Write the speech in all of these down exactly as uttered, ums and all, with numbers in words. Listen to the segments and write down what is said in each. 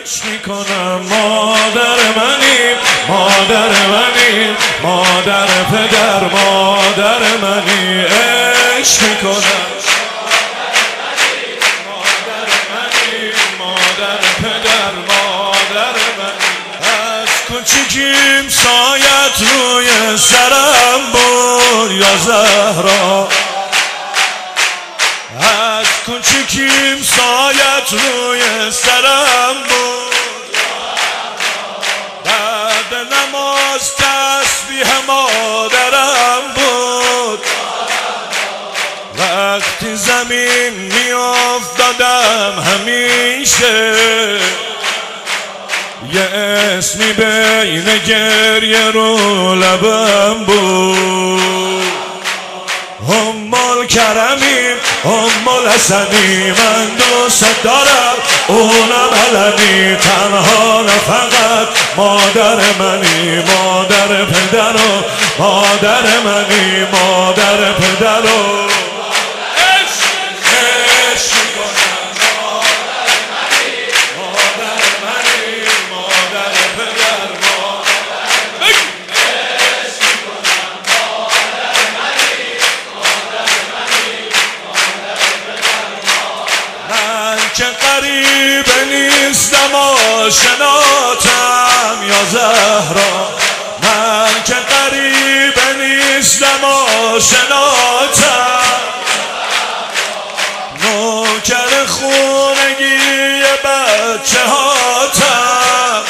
عشق میکنم مادر منی، مادر منی، مادر پدر مادر منی. عشق میکنم مادر منی، مادر پدر مادر منی. از کوچیکیم سایت روی سرم بود یا زهرا، از کوچیکیم سایت روی سرم بود. بعد نماز تسبیح مادرم بود. وقتی زمین می افتادم همیشه یه اسمی بین گریه رو لبم بود. ام الکرمی ام الحسنی، من دوست دارم اونم علنی. تنها نه فقط مادر منی، مادر پدر و مادر منی، مادر پدر و که قریب نیستم آشناتم یا زهرا، من که قریب نیستم آشناتم. نوکر خونگی بچه هاتم،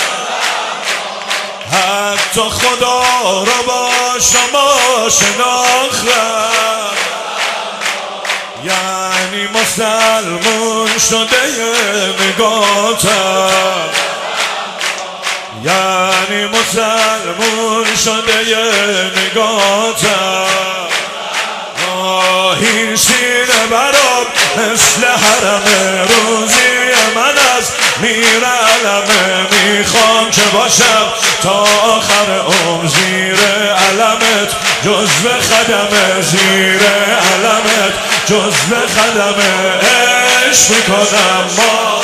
حتی خدا رو با شما شناختم. یعنی مسلمون شده نگاتم، یعنی مسلمون شده نگاتم. این سینه برام مثل حرم، روزی من از میر علمه. میخوام که باشم تا آخر عمر زیر علمت، جزو خدمه زیر علمت، جزو خدمه. عشق میکنم ما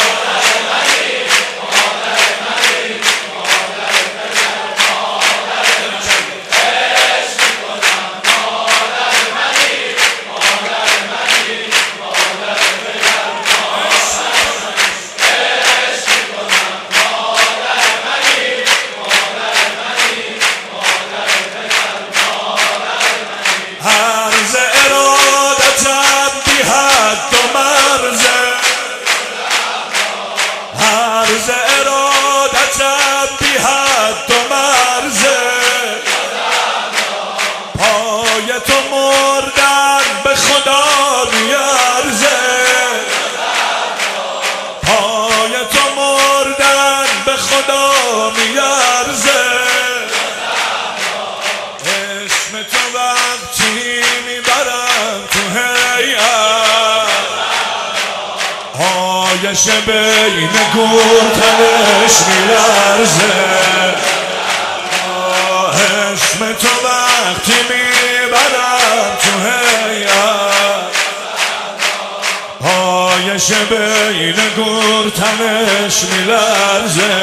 عرض ارادتم بی حد و مرزه. پای تو مردن به خدا میارزه، پای تو مردن به خدا میارزه. اسم تو وقتی میبرم تو هیئت، آیش بین گورتنش میلرزه. اسم تو وقتی میبرم تو هیئت، آیش بین گورتنش میلرزه.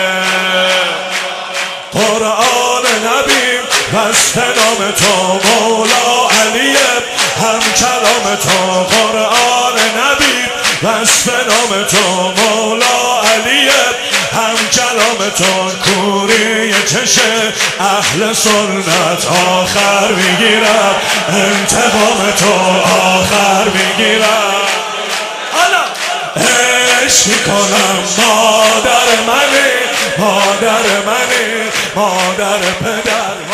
قرآن نبی بست نام تو مولا علیه، هم کلام تو قرآن نبی بست نام تو مولا علیه، هم کلام تو کوری چشه اهل سنت آخر میگیرم، انتقام تو آخر میگیرم. حالا عشق میکنم مادر منی، مادر منی، مادر پدر